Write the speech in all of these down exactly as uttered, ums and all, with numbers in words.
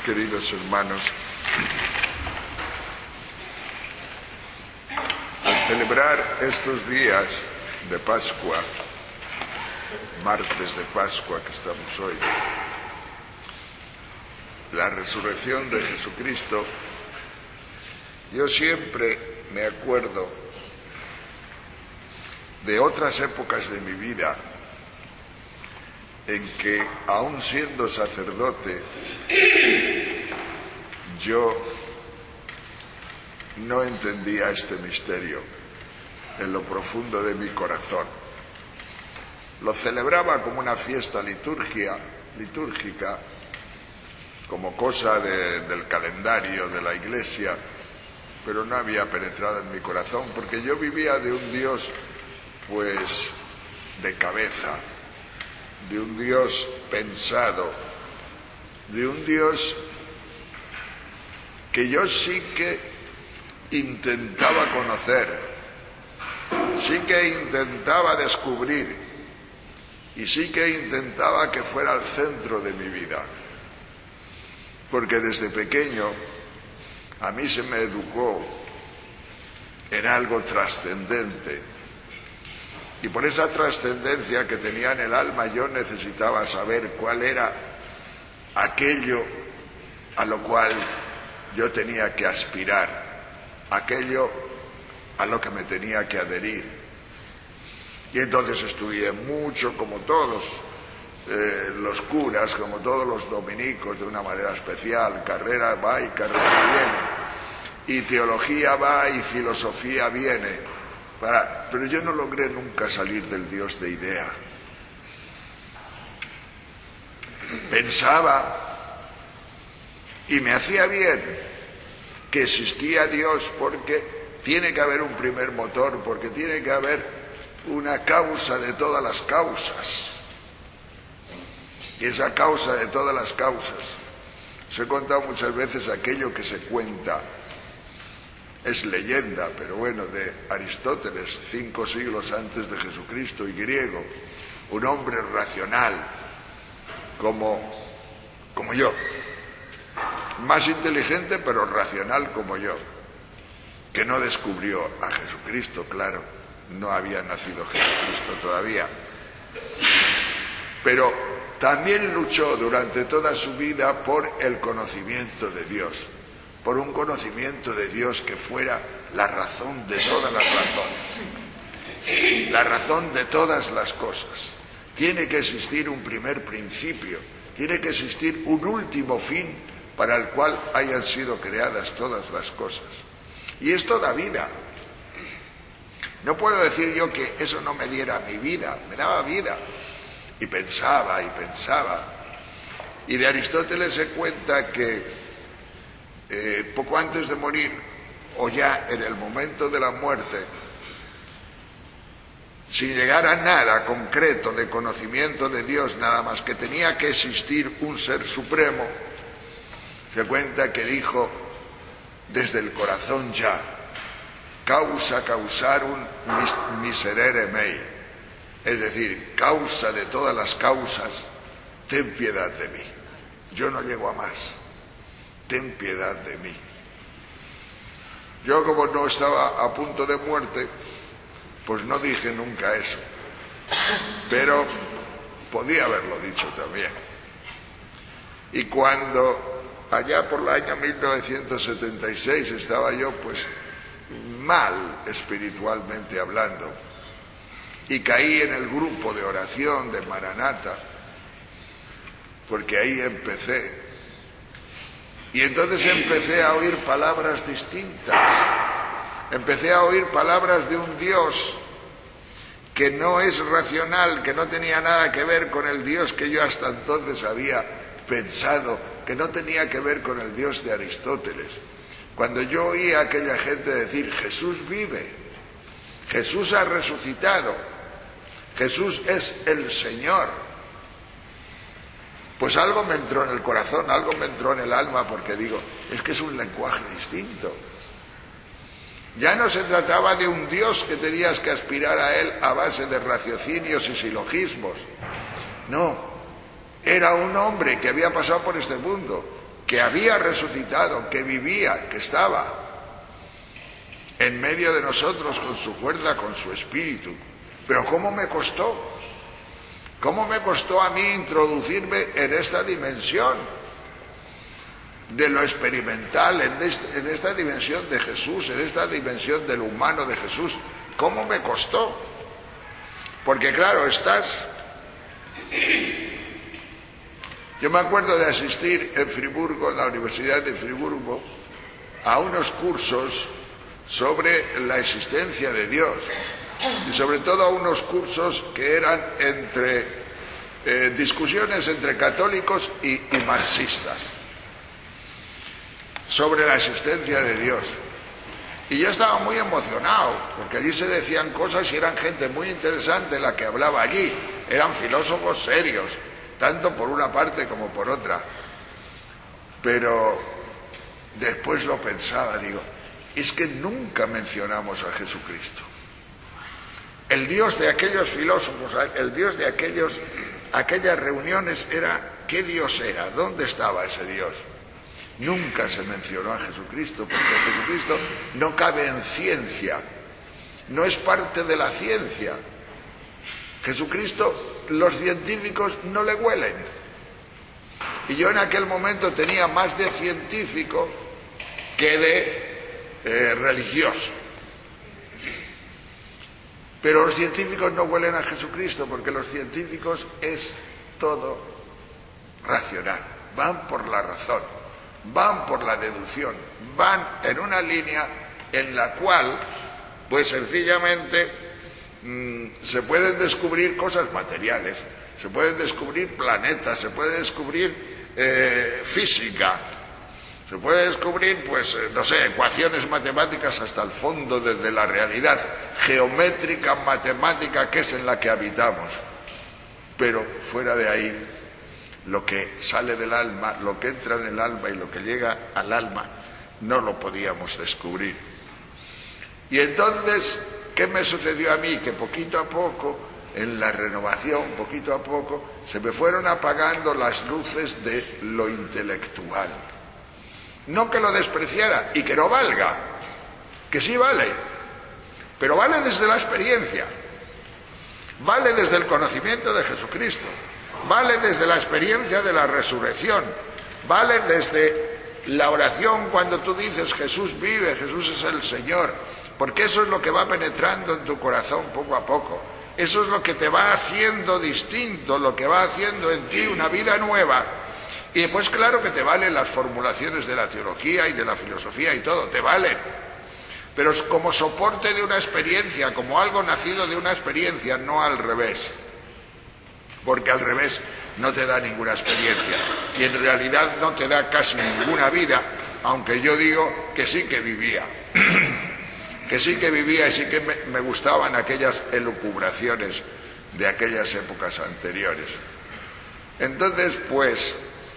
queridos hermanos, al celebrar estos días de Pascua, martes de Pascua que estamos hoy, la resurrección de Jesucristo, yo siempre me acuerdo de otras épocas de mi vida en que, aun siendo sacerdote, yo no entendía este misterio en lo profundo de mi corazón. Lo celebraba como una fiesta liturgia, litúrgica, como cosa de, del calendario de la Iglesia, pero no había penetrado en mi corazón, porque yo vivía de un Dios, pues, de cabeza, de un Dios pensado, de un Dios que yo sí que intentaba conocer, sí que intentaba descubrir y sí que intentaba que fuera el centro de mi vida, porque desde pequeño a mí se me educó en algo trascendente, y por esa trascendencia que tenía en el alma yo necesitaba saber cuál era aquello a lo cual yo tenía que aspirar, aquello a lo que me tenía que adherir. Y entonces estudié mucho, como todos eh, los curas, como todos los dominicos, de una manera especial. Carrera va y carrera viene, y teología va y filosofía viene, para... pero yo no logré nunca salir del Dios de idea. Pensaba, y me hacía bien, que existía Dios, porque tiene que haber un primer motor, porque tiene que haber una causa de todas las causas. Y esa causa de todas las causas, os he contado muchas veces aquello que se cuenta, es leyenda, pero bueno, de Aristóteles, cinco siglos antes de Jesucristo, y griego, un hombre racional, como, como yo, más inteligente pero racional como yo, que no descubrió a Jesucristo, claro, no había nacido Jesucristo todavía, pero también luchó durante toda su vida por el conocimiento de Dios, por un conocimiento de Dios que fuera la razón de todas las razones, la razón de todas las cosas. Tiene que existir un primer principio, tiene que existir un último fin para el cual hayan sido creadas todas las cosas. Y esto da vida. No puedo decir yo que eso no me diera mi vida, me daba vida. Y pensaba y pensaba. Y de Aristóteles se cuenta que eh, poco antes de morir, o ya en el momento de la muerte, sin llegar a nada concreto de conocimiento de Dios, nada más que tenía que existir un ser supremo, se cuenta que dijo desde el corazón ya, causa causarum miserere mei, es decir, causa de todas las causas, ten piedad de mí. Yo no llego a más, ten piedad de mí. Yo, como no estaba a punto de muerte, pues no dije nunca eso, pero podía haberlo dicho también. Y cuando allá por el año mil novecientos setenta y seis estaba yo pues mal espiritualmente hablando, y caí en el grupo de oración de Maranata, porque ahí empecé, y entonces empecé a oír palabras distintas, empecé a oír palabras de un Dios que no es racional, que no tenía nada que ver con el Dios que yo hasta entonces había pensado, que no tenía que ver con el Dios de Aristóteles. Cuando yo oía a aquella gente decir, Jesús vive, Jesús ha resucitado, Jesús es el Señor, pues algo me entró en el corazón, algo me entró en el alma, porque digo, es que es un lenguaje distinto. Ya no se trataba de un Dios que tenías que aspirar a él a base de raciocinios y silogismos. No, era un hombre que había pasado por este mundo, que había resucitado, que vivía, que estaba en medio de nosotros con su fuerza, con su espíritu. Pero ¿cómo me costó? ¿Cómo me costó a mí introducirme en esta dimensión de lo experimental, en, este, en esta dimensión de Jesús, en esta dimensión de lo humano de Jesús? ¿Cómo me costó? Porque claro, estás... Yo me acuerdo de asistir en Friburgo, en la Universidad de Friburgo, a unos cursos sobre la existencia de Dios y sobre todo a unos cursos que eran entre eh, discusiones entre católicos y, y marxistas sobre la existencia de Dios. Y yo estaba muy emocionado, porque allí se decían cosas y eran gente muy interesante la que hablaba allí. Eran filósofos serios, tanto por una parte como por otra. Pero después lo pensaba, digo, es que nunca mencionamos a Jesucristo. El Dios de aquellos filósofos, el Dios de aquellos, aquellas reuniones era, ¿qué Dios era? ¿Dónde estaba ese Dios? Nunca se mencionó a Jesucristo, porque Jesucristo no cabe en ciencia, no es parte de la ciencia. Jesucristo, los científicos no le huelen. Y yo en aquel momento tenía más de científico que de eh, religioso. Pero los científicos no huelen a Jesucristo, porque los científicos es todo racional, van por la razón, van por la deducción, van en una línea en la cual, pues sencillamente, mmm, se pueden descubrir cosas materiales, se pueden descubrir planetas, se puede descubrir eh, física, se puede descubrir, pues, eh, no sé, ecuaciones matemáticas hasta el fondo desde la realidad geométrica, matemática, que es en la que habitamos. Pero fuera de ahí, lo que sale del alma, lo que entra en el alma y lo que llega al alma, no lo podíamos descubrir. Y entonces, ¿qué me sucedió a mí? Que poquito a poco, en la renovación, poquito a poco, se me fueron apagando las luces de lo intelectual. No que lo despreciara y que no valga, que sí vale, pero vale desde la experiencia, vale desde el conocimiento de Jesucristo, vale desde la experiencia de la resurrección, vale desde la oración cuando tú dices Jesús vive, Jesús es el Señor, porque eso es lo que va penetrando en tu corazón poco a poco, eso es lo que te va haciendo distinto, lo que va haciendo en ti una vida nueva. Y después claro que te valen las formulaciones de la teología y de la filosofía y todo, te valen, pero es como soporte de una experiencia, como algo nacido de una experiencia, no al revés. Porque al revés no te da ninguna experiencia y en realidad no te da casi ninguna vida, aunque yo digo que sí que vivía, que sí que vivía y sí que me, me gustaban aquellas elucubraciones de aquellas épocas anteriores. Entonces, pues,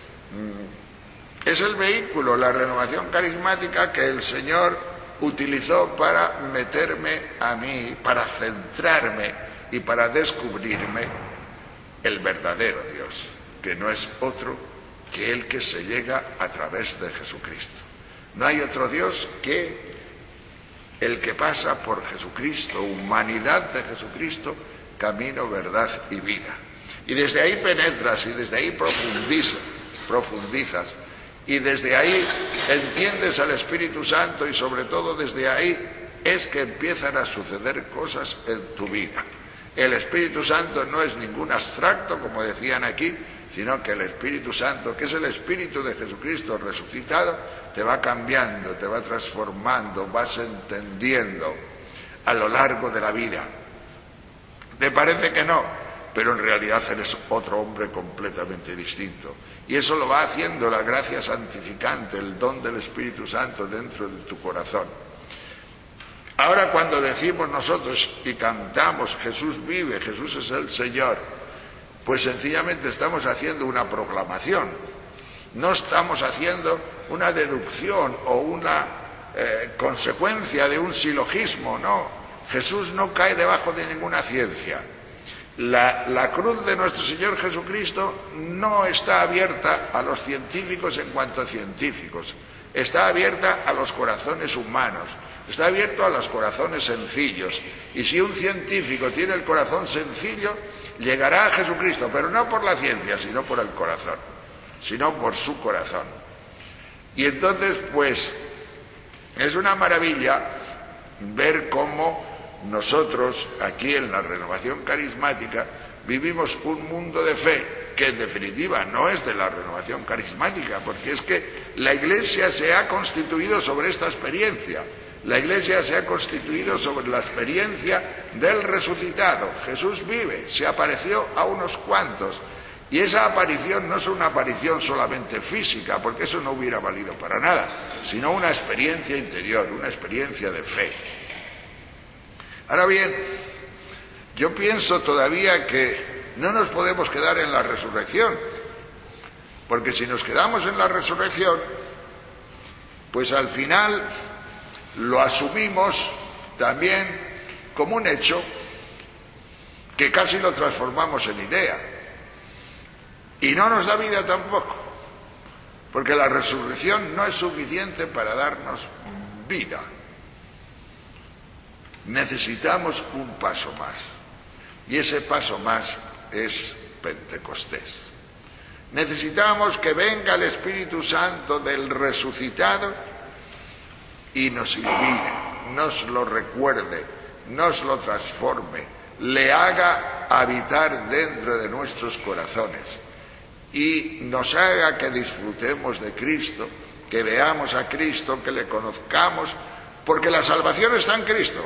es el vehículo, la renovación carismática que el Señor utilizó para meterme a mí, para centrarme y para descubrirme el verdadero Dios, que no es otro que el que se llega a través de Jesucristo. No hay otro Dios que el que pasa por Jesucristo, humanidad de Jesucristo, camino, verdad y vida. Y desde ahí penetras y desde ahí profundizas, profundizas y desde ahí entiendes al Espíritu Santo y sobre todo desde ahí es que empiezan a suceder cosas en tu vida. El Espíritu Santo no es ningún abstracto, como decían aquí, sino que el Espíritu Santo, que es el Espíritu de Jesucristo resucitado, te va cambiando, te va transformando, vas entendiendo a lo largo de la vida. ¿Te parece que no? Pero en realidad eres otro hombre completamente distinto. Y eso lo va haciendo la gracia santificante, el don del Espíritu Santo dentro de tu corazón. Ahora cuando decimos nosotros y cantamos Jesús vive, Jesús es el Señor, pues sencillamente estamos haciendo una proclamación. No estamos haciendo una deducción o una eh, consecuencia de un silogismo, no. Jesús no cae debajo de ninguna ciencia. La, la cruz de nuestro Señor Jesucristo no está abierta a los científicos en cuanto a científicos, está abierta a los corazones humanos, está abierto a los corazones sencillos. Y si un científico tiene el corazón sencillo, llegará a Jesucristo, pero no por la ciencia, sino por el corazón, sino por su corazón. Y entonces, pues, es una maravilla ver cómo nosotros, aquí en la Renovación Carismática, vivimos un mundo de fe que en definitiva no es de la Renovación Carismática, porque es que la Iglesia se ha constituido sobre esta experiencia. La Iglesia se ha constituido sobre la experiencia del resucitado. Jesús vive, se apareció a unos cuantos, y esa aparición no es una aparición solamente física, porque eso no hubiera valido para nada, sino una experiencia interior, una experiencia de fe. Ahora bien, yo pienso todavía que no nos podemos quedar en la resurrección, porque si nos quedamos en la resurrección, pues al final lo asumimos también como un hecho que casi lo transformamos en idea, y no nos da vida tampoco, porque la resurrección no es suficiente para darnos vida. Necesitamos un paso más, y ese paso más es Pentecostés. Necesitamos que venga el Espíritu Santo del resucitado y nos ilumine, nos lo recuerde, nos lo transforme, le haga habitar dentro de nuestros corazones y nos haga que disfrutemos de Cristo, que veamos a Cristo, que le conozcamos, porque la salvación está en Cristo.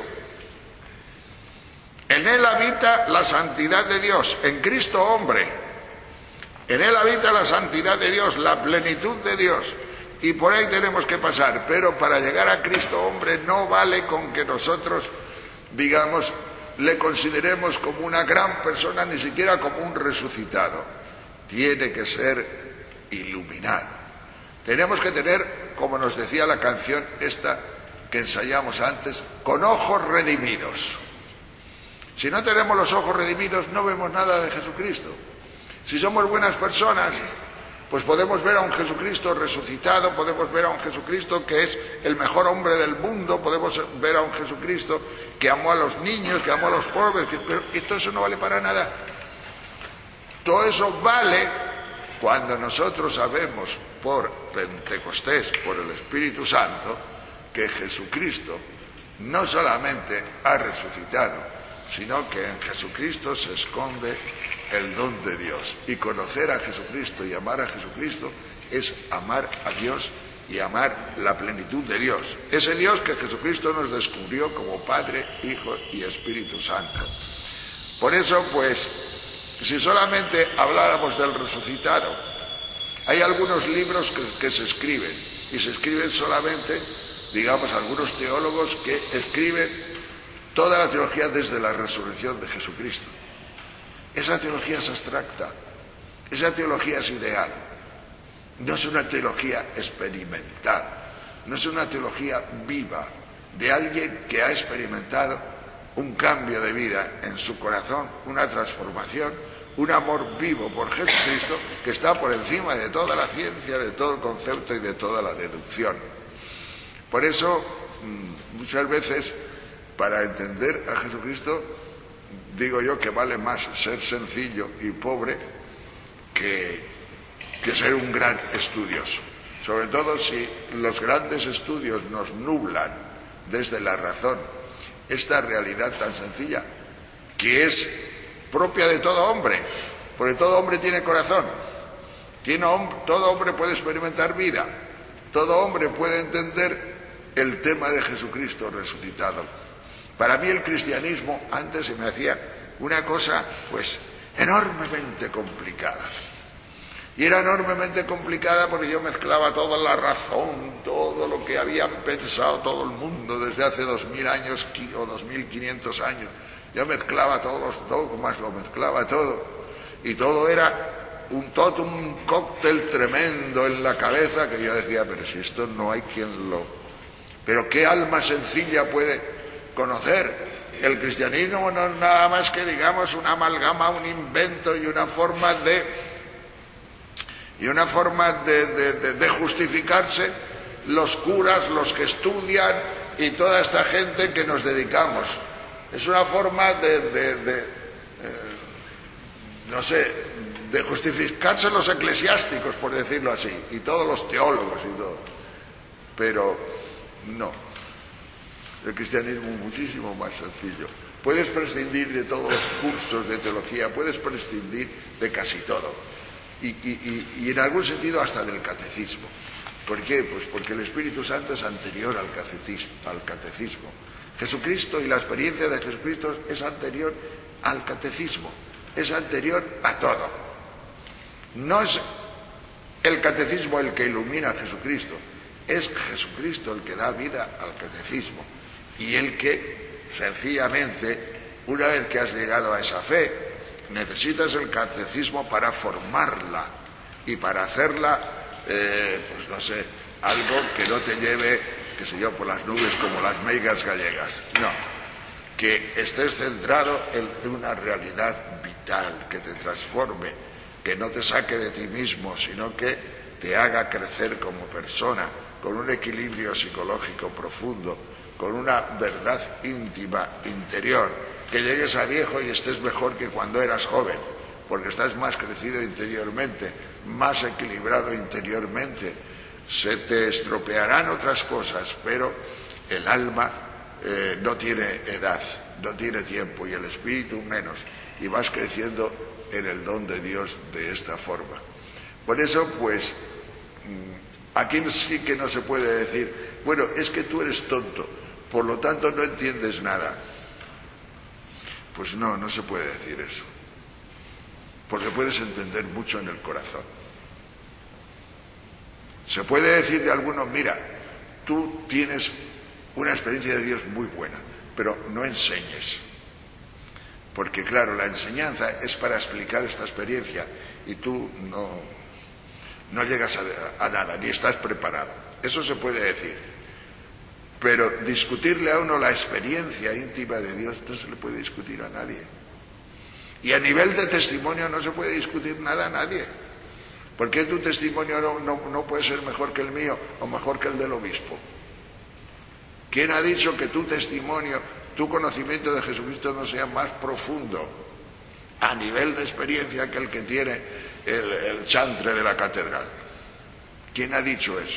En Él habita la santidad de Dios, en Cristo hombre. En Él habita la santidad de Dios, la plenitud de Dios. Y por ahí tenemos que pasar. Pero para llegar a Cristo hombre no vale con que nosotros, digamos, le consideremos como una gran persona, ni siquiera como un resucitado. Tiene que ser iluminado. Tenemos que tener, como nos decía la canción esta que ensayamos antes, con ojos redimidos. Si no tenemos los ojos redimidos, no vemos nada de Jesucristo. Si somos buenas personas, pues podemos ver a un Jesucristo resucitado, podemos ver a un Jesucristo que es el mejor hombre del mundo, podemos ver a un Jesucristo que amó a los niños, que amó a los pobres, que, pero y todo eso no vale para nada. Todo eso vale cuando nosotros sabemos por Pentecostés, por el Espíritu Santo, que Jesucristo no solamente ha resucitado, sino que en Jesucristo se esconde el don de Dios. Y conocer a Jesucristo y amar a Jesucristo es amar a Dios y amar la plenitud de Dios. Ese Dios que Jesucristo nos descubrió como Padre, Hijo y Espíritu Santo. Por eso, pues, si solamente habláramos del resucitado, hay algunos libros que, que se escriben, y se escriben solamente, digamos, algunos teólogos que escriben toda la teología desde la resurrección de Jesucristo. Esa teología es abstracta, esa teología es ideal, no es una teología experimental, no es una teología viva de alguien que ha experimentado un cambio de vida en su corazón, una transformación, un amor vivo por Jesucristo que está por encima de toda la ciencia, de todo el concepto y de toda la deducción. Por eso, muchas veces, para entender a Jesucristo, digo yo que vale más ser sencillo y pobre que, que ser un gran estudioso. Sobre todo si los grandes estudios nos nublan desde la razón esta realidad tan sencilla, que es propia de todo hombre, porque todo hombre tiene corazón, tiene, todo hombre puede experimentar vida, todo hombre puede entender el tema de Jesucristo resucitado. Para mí el cristianismo antes se me hacía una cosa pues enormemente complicada. Y era enormemente complicada porque yo mezclaba toda la razón, todo lo que había pensado todo el mundo desde hace dos mil años o dos mil quinientos años. Yo mezclaba todos los dogmas, lo mezclaba todo. Y todo era un todo un cóctel tremendo en la cabeza que yo decía, pero si esto no hay quien lo... Pero ¿qué alma sencilla puede conocer El cristianismo no es nada más que, digamos, una amalgama, un invento y una forma de y una forma de, de, de, de justificarse los curas, los que estudian y toda esta gente que nos dedicamos. Es una forma de, de, de eh, no sé, de justificarse los eclesiásticos, por decirlo así, y todos los teólogos y todo. Pero no. El cristianismo es muchísimo más sencillo. Puedes prescindir de todos los cursos de teología, puedes prescindir de casi todo. Y, y, y, y en algún sentido hasta del catecismo. ¿Por qué? Pues porque el Espíritu Santo es anterior al catecismo, al catecismo. Jesucristo y la experiencia de Jesucristo es anterior al catecismo, es anterior a todo. No es el catecismo el que ilumina a Jesucristo, es Jesucristo el que da vida al catecismo y el que, sencillamente, una vez que has llegado a esa fe, necesitas el catecismo para formarla y para hacerla, eh, pues no sé, algo que no te lleve, qué sé yo, por las nubes como las meigas gallegas. No, que estés centrado en una realidad vital, que te transforme, que no te saque de ti mismo, sino que te haga crecer como persona, con un equilibrio psicológico profundo, con una verdad íntima, interior, que llegues a viejo y estés mejor que cuando eras joven, porque estás más crecido interiormente, más equilibrado interiormente. Se te estropearán otras cosas, pero el alma eh, no tiene edad, no tiene tiempo, y el espíritu menos, y vas creciendo en el don de Dios de esta forma. Por eso, pues, aquí sí que no se puede decir, bueno, es que tú eres tonto, por lo tanto no entiendes nada. Pues no, no se puede decir eso, porque puedes entender mucho en el corazón. Se puede decir de algunos, mira, tú tienes una experiencia de Dios muy buena, pero no enseñes, porque claro, la enseñanza es para explicar esta experiencia y tú no, no llegas a, a nada, ni estás preparado. Eso se puede decir. Pero discutirle a uno la experiencia íntima de Dios no se le puede discutir a nadie. Y a nivel de testimonio no se puede discutir nada a nadie. ¿Por qué tu testimonio no, no, no puede ser mejor que el mío o mejor que el del obispo? ¿Quién ha dicho que tu testimonio, tu conocimiento de Jesucristo no sea más profundo a nivel de experiencia que el que tiene el, el chantre de la catedral? ¿Quién ha dicho eso?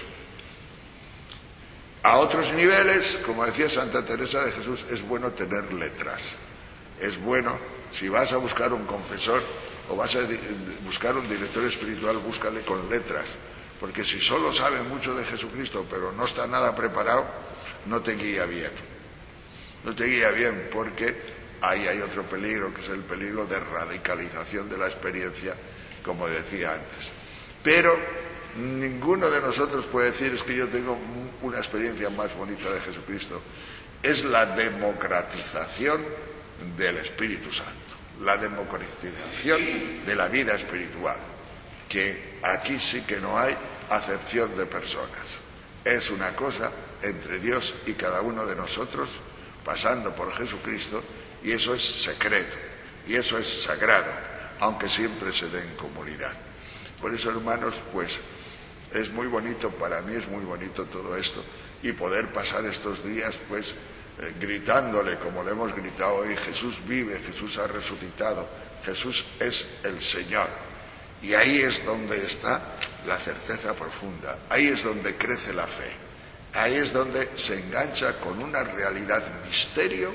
A otros niveles, como decía Santa Teresa de Jesús, es bueno tener letras. Es bueno, si vas a buscar un confesor o vas a buscar un director espiritual, búscale con letras. Porque si solo sabe mucho de Jesucristo, pero no está nada preparado, no te guía bien. No te guía bien, porque ahí hay otro peligro, que es el peligro de radicalización de la experiencia, como decía antes. Pero ninguno de nosotros puede decir, es que yo tengo una experiencia más bonita de Jesucristo. Es la democratización del Espíritu Santo, la democratización de la vida espiritual, que aquí sí que no hay acepción de personas. Es una cosa entre Dios y cada uno de nosotros, pasando por Jesucristo, y eso es secreto, y eso es sagrado, aunque siempre se dé en comunidad. Por eso, hermanos, pues es muy bonito, para mí es muy bonito todo esto, y poder pasar estos días pues eh, gritándole como le hemos gritado hoy: Jesús vive, Jesús ha resucitado, Jesús es el Señor. Y ahí es donde está la certeza profunda, ahí es donde crece la fe, ahí es donde se engancha con una realidad misterio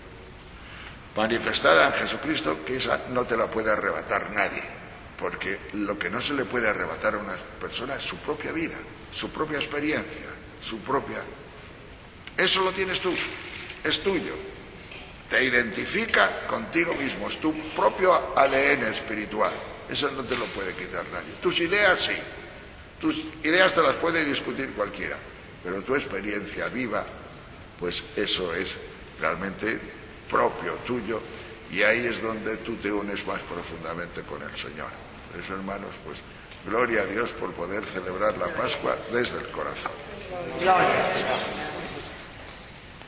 manifestada en Jesucristo, que esa no te la puede arrebatar nadie. Porque lo que no se le puede arrebatar a una persona es su propia vida, su propia experiencia, su propia... Eso lo tienes tú, es tuyo. Te identifica contigo mismo, es tu propio A D N espiritual. Eso no te lo puede quitar nadie. Tus ideas sí, tus ideas te las puede discutir cualquiera, pero tu experiencia viva, pues eso es realmente propio, tuyo, y ahí es donde tú te unes más profundamente con el Señor. Por eso, hermanos, pues gloria a Dios por poder celebrar la Pascua desde el corazón. Gloria a Dios.